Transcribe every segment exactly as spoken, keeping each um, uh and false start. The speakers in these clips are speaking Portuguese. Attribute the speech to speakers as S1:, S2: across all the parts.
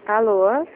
S1: Alô?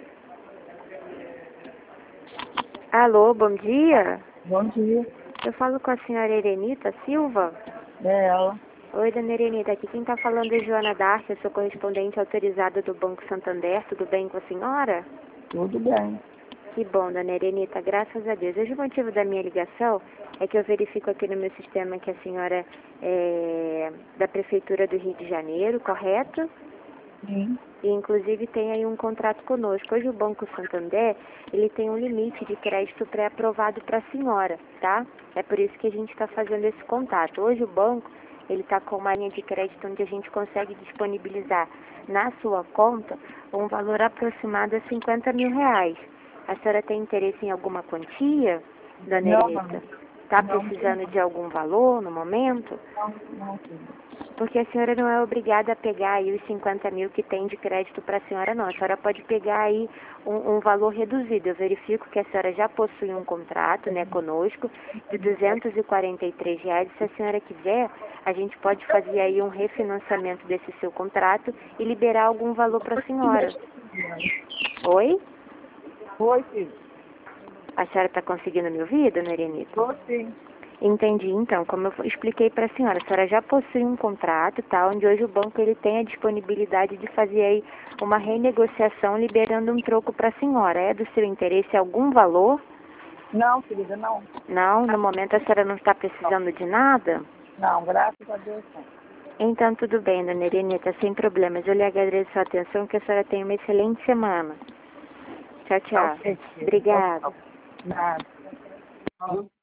S1: Alô, bom dia.
S2: Bom dia.
S1: Eu falo com a senhora Erenita Silva?
S2: É ela.
S1: Oi, dona Erenita, aqui quem está falando é Joana Darcy, eu sou correspondente autorizada do Banco Santander. Tudo bem com a senhora?
S2: Tudo bem.
S1: Que bom, dona Erenita, graças a Deus. Hoje o motivo da minha ligação é que eu verifico aqui no meu sistema que a senhora é da Prefeitura do Rio de Janeiro, correto?
S2: Sim.
S1: E inclusive tem aí um contrato conosco. Hoje o Banco Santander, ele tem um limite de crédito pré-aprovado para a senhora, tá? É por isso que a gente está fazendo esse contato. Hoje o banco, ele está com uma linha de crédito onde a gente consegue disponibilizar na sua conta um valor aproximado a cinquenta mil reais. A senhora tem interesse em alguma quantia, dona
S2: Não,
S1: Erenita?
S2: não.
S1: Está
S2: Não,
S1: precisando de algum valor no momento?
S2: não, não, filho.
S1: Porque a senhora não é obrigada a pegar aí os cinquenta mil que tem de crédito para a senhora, não. A senhora pode pegar aí um, um valor reduzido. Eu verifico que a senhora já possui um contrato, né, conosco, de duzentos e quarenta e três reais. Se a senhora quiser, a gente pode fazer aí um refinanciamento desse seu contrato e liberar algum valor para a senhora. Oi?
S2: Oi, filho.
S1: A senhora está conseguindo me ouvir, dona Erenita?
S2: Tô sim.
S1: Entendi, então, como eu expliquei para a senhora, a senhora já possui um contrato, tá, onde hoje o banco ele tem a disponibilidade de fazer aí uma renegociação liberando um troco para a senhora. É do seu interesse algum valor?
S2: Não, querida, não.
S1: Não, no momento a senhora não está precisando de nada?
S2: Não, graças a Deus não.
S1: Então tudo bem, dona Erenita, sem problemas. Eu lhe agradeço a atenção, que a senhora tenha uma excelente semana. Tchau, tchau.
S2: Ok, querida.
S1: Obrigada.
S2: Nada.